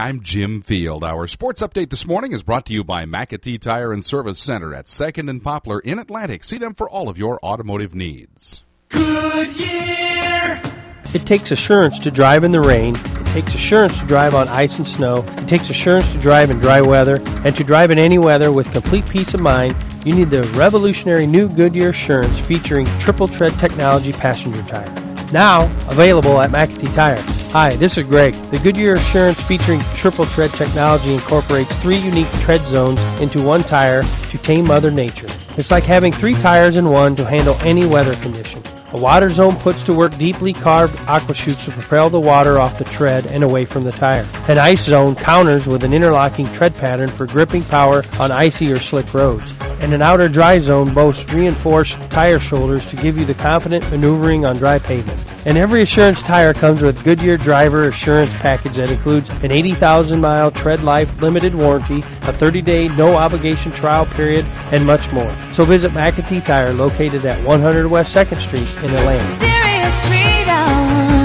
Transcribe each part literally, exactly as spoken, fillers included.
I'm Jim Field. Our sports update this morning is brought to you by McAtee Tire and Service Center at second and Poplar in Atlantic. See them for all of your automotive needs. Goodyear! It takes assurance to drive in the rain. It takes assurance to drive on ice and snow. It takes assurance to drive in dry weather. And to drive in any weather with complete peace of mind, you need the revolutionary new Goodyear Assurance featuring triple tread technology passenger tire. Now available at McAtee Tire. Hi, this is Greg. The Goodyear Assurance featuring triple tread technology incorporates three unique tread zones into one tire to tame Mother Nature. It's like having three tires in one to handle any weather condition. A water zone puts to work deeply carved aqua chutes to propel the water off the tread and away from the tire. An ice zone counters with an interlocking tread pattern for gripping power on icy or slick roads. And an outer dry zone boasts reinforced tire shoulders to give you the confident maneuvering on dry pavement. And every Assurance tire comes with Goodyear Driver Assurance package that includes an eighty thousand mile tread life limited warranty, a thirty day no obligation trial period, and much more. So visit McAtee Tire, located at one hundred West second Street in Atlanta. Serious freedom.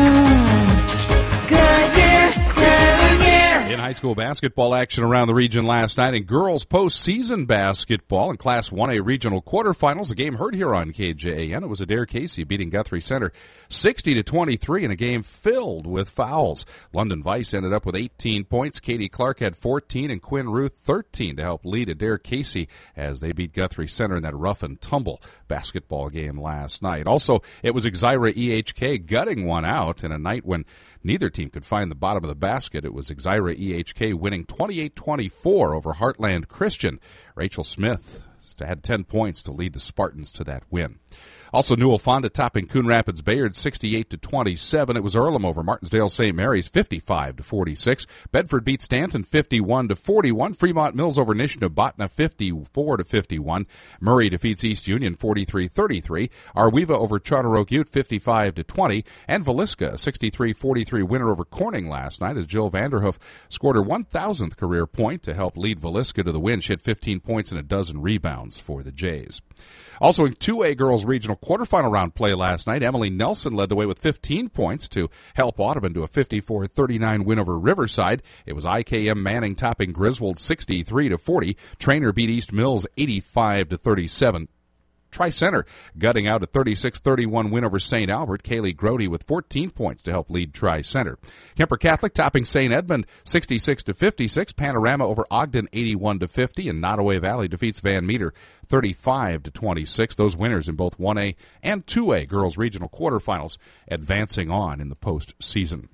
Goodyear, Goodyear. In high school basketball action around the region last night, in girls postseason basketball in Class one A regional quarterfinals, a game heard here on K J A N. It was Adair Casey beating Guthrie Center sixty to twenty-three in a game filled with fouls. London Vice ended up with eighteen points. Katie Clark had fourteen and Quinn Ruth thirteen to help lead Adair Casey as they beat Guthrie Center in that rough and tumble basketball game last night. Also, it was Exira E H K gutting one out in a night when neither team could find the bottom of the basket. It was Exira E H K winning twenty-eight twenty-four over Heartland Christian. Rachel Smith had ten points to lead the Spartans to that win. Also, Newell Fonda topping Coon Rapids Bayard sixty-eight to twenty-seven. It was Earlham over Martinsdale Saint Mary's fifty-five to forty-six. Bedford beat Stanton fifty-one to forty-one. Fremont Mills over Nishnabotna fifty-four to fifty-one. Murray defeats East Union forty-three thirty-three. Arweva over Charter Oak Ute fifty-five to twenty. And Villisca a sixty-three forty-three winner over Corning last night as Jill Vanderhoof scored her one thousandth career point to help lead Villisca to the win. She had fifteen points and a dozen rebounds for the Jays. Also in two A girls regional quarterfinal round play last night, Emily Nelson led the way with fifteen points to help Audubon to a fifty-four thirty-nine win over Riverside. It was I K M Manning topping Griswold sixty-three to forty. Trainer beat East Mills eighty-five to thirty-seven. Tri-Center gutting out a thirty-six thirty-one win over Saint Albert. Kaylee Grody with fourteen points to help lead Tri-Center. Kemper Catholic topping Saint Edmund sixty-six to fifty-six. Panorama over Ogden eighty-one to fifty. And Nottoway Valley defeats Van Meter thirty-five to twenty-six. Those winners in both one A and two A girls regional quarterfinals advancing on in the postseason.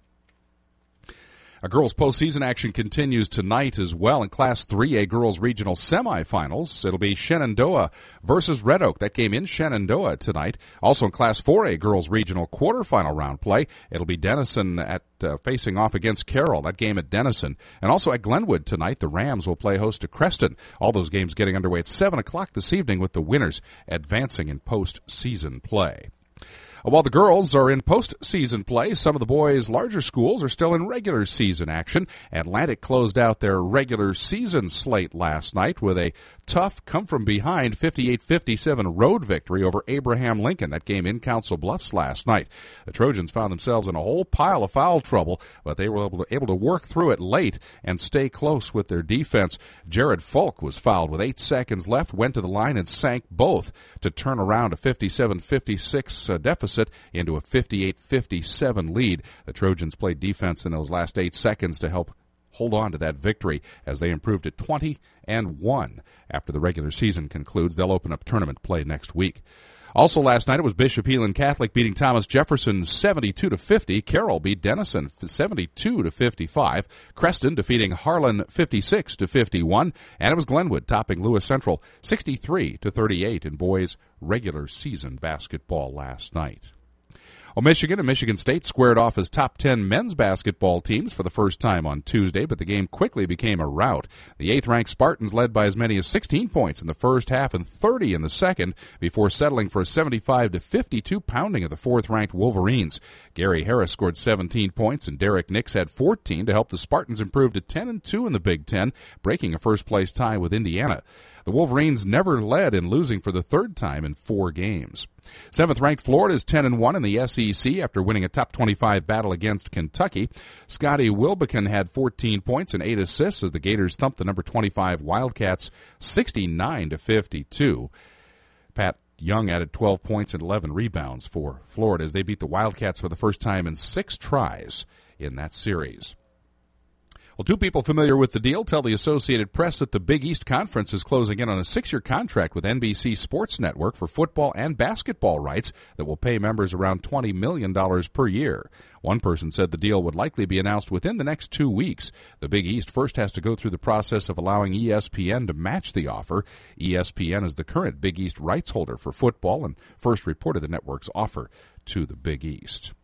A girls' postseason action continues tonight as well in Class three A girls' regional semifinals. It'll be Shenandoah versus Red Oak. That game in Shenandoah tonight. Also in Class four A girls' regional quarterfinal round play, it'll be Denison at uh, facing off against Carroll. That game at Denison. And also at Glenwood tonight, the Rams will play host to Creston. All those games getting underway at seven o'clock this evening with the winners advancing in postseason play. While the girls are in postseason play, some of the boys' larger schools are still in regular season action. Atlantic closed out their regular season slate last night with a tough come-from-behind fifty-eight fifty-seven road victory over Abraham Lincoln. That game in Council Bluffs last night. The Trojans found themselves in a whole pile of foul trouble, but they were able to, able to work through it late and stay close with their defense. Jared Folk was fouled with eight seconds left, went to the line and sank both to turn around a fifty-seven fifty-six uh, deficit into a fifty-eight fifty-seven lead. The Trojans played defense in those last eight seconds to help hold on to that victory as they improved to twenty and one. After the regular season concludes, they'll open up tournament play next week. Also last night it was Bishop Elin Catholic beating Thomas Jefferson seventy-two to fifty. Carroll beat Denison seventy-two to fifty-five. Creston defeating Harlan fifty-six to fifty-one. And it was Glenwood topping Lewis Central sixty-three to thirty-eight in boys' regular season basketball last night. Well, Michigan and Michigan State squared off as top ten men's basketball teams for the first time on Tuesday, but the game quickly became a rout. The eighth-ranked Spartans led by as many as sixteen points in the first half and thirty in the second before settling for a seventy-five to fifty-two pounding of the fourth-ranked Wolverines. Gary Harris scored seventeen points, and Derek Nix had fourteen to help the Spartans improve to ten and two in the Big Ten, breaking a first-place tie with Indiana. The Wolverines never led in losing for the third time in four games. Seventh-ranked Florida is ten and one in the S E C after winning a top twenty-five battle against Kentucky. Scotty Wilbekin had fourteen points and eight assists as the Gators thumped the number twenty-five Wildcats sixty-nine to fifty-two. Pat Young added twelve points and eleven rebounds for Florida as they beat the Wildcats for the first time in six tries in that series. Well, two people familiar with the deal tell the Associated Press that the Big East Conference is closing in on a six-year contract with N B C Sports Network for football and basketball rights that will pay members around twenty million dollars per year. One person said the deal would likely be announced within the next two weeks. The Big East first has to go through the process of allowing E S P N to match the offer. E S P N is the current Big East rights holder for football and first reported the network's offer to the Big East.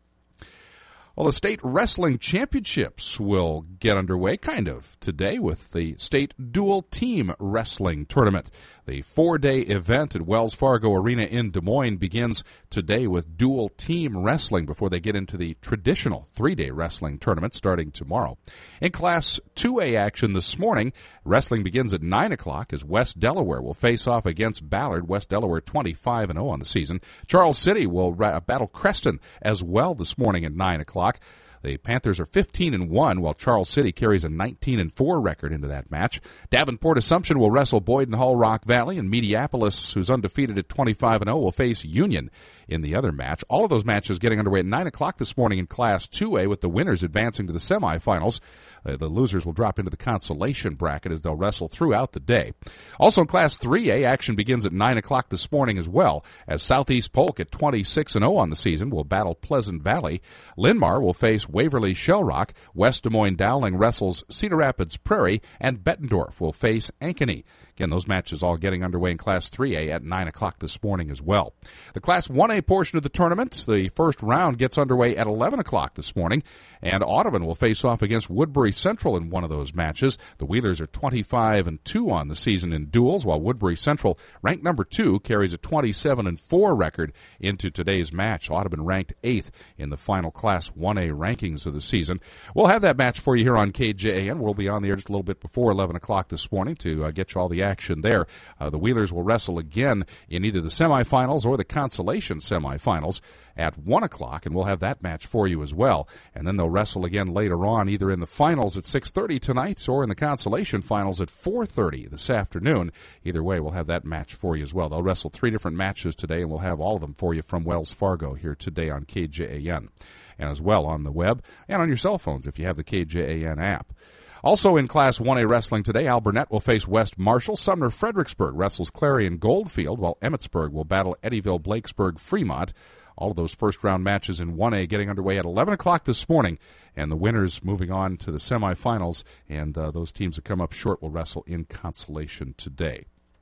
Well, the state wrestling championships will get underway, kind of, today with the state dual team wrestling tournament. The four-day event at Wells Fargo Arena in Des Moines begins today with dual team wrestling before they get into the traditional three-day wrestling tournament starting tomorrow. In Class two A action this morning, wrestling begins at nine o'clock as West Delaware will face off against Ballard. West Delaware twenty-five and oh on the season. Charles City will ra- battle Creston as well this morning at nine o'clock. The Panthers are fifteen and one, while Charles City carries a nineteen and four record into that match. Davenport Assumption will wrestle Boyden Hull Rock Valley, and Mediapolis, who's undefeated at twenty-five and oh, will face Union in the other match. All of those matches getting underway at nine o'clock this morning in Class two A, with the winners advancing to the semifinals. Uh, the losers will drop into the consolation bracket as they'll wrestle throughout the day. Also in Class three A, action begins at nine o'clock this morning as well, as Southeast Polk at twenty-six and oh on the season will battle Pleasant Valley. Linmar will face Waverly Shell Rock. West Des Moines Dowling wrestles Cedar Rapids Prairie, and Bettendorf will face Ankeny. Again, those matches all getting underway in Class three A at nine o'clock this morning as well. The Class one A portion of the tournament, the first round gets underway at eleven o'clock this morning, and Audubon will face off against Woodbury Central in one of those matches. The Wheelers are twenty-five and two on the season in duels, while Woodbury Central, ranked number two, carries a twenty-seven and four record into today's match. Audubon ranked eighth in the final Class one A rankings of the season. We'll have that match for you here on K J A N. We'll be on the air just a little bit before eleven o'clock this morning to uh, get you all the action there. Uh, the Wheelers will wrestle again in either the semifinals or the consolation semifinals at one o'clock, and we'll have that match for you as well. And then they'll wrestle again later on, either in the finals at six thirty tonight or in the consolation finals at four thirty this afternoon. Either way, we'll have that match for you as well. They'll wrestle three different matches today, and we'll have all of them for you from Wells Fargo here today on K J A N, and as well on the web and on your cell phones if you have the K J A N app. Also in Class one A wrestling today, Alburnett will face West Marshall. Sumner Fredericksburg wrestles Clarion Goldfield, while Emmetsburg will battle Eddyville Blakesburg Fremont. All of those first-round matches in one A getting underway at eleven o'clock this morning, and the winners moving on to the semifinals, and uh, those teams that come up short will wrestle in consolation today.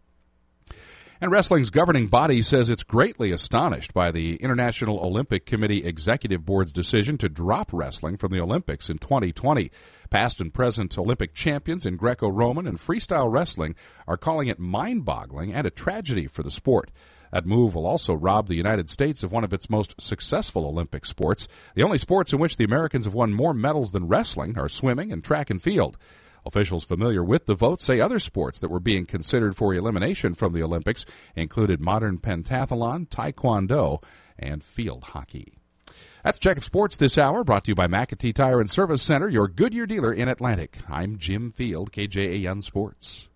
And wrestling's governing body says it's greatly astonished by the International Olympic Committee Executive Board's decision to drop wrestling from the Olympics in twenty twenty. Past and present Olympic champions in Greco-Roman and freestyle wrestling are calling it mind-boggling and a tragedy for the sport. That move will also rob the United States of one of its most successful Olympic sports. The only sports in which the Americans have won more medals than wrestling are swimming and track and field. Officials familiar with the vote say other sports that were being considered for elimination from the Olympics included modern pentathlon, taekwondo, and field hockey. That's Check of Sports this hour, brought to you by McAtee Tire and Service Center, your Goodyear dealer in Atlantic. I'm Jim Field, K J A N Sports.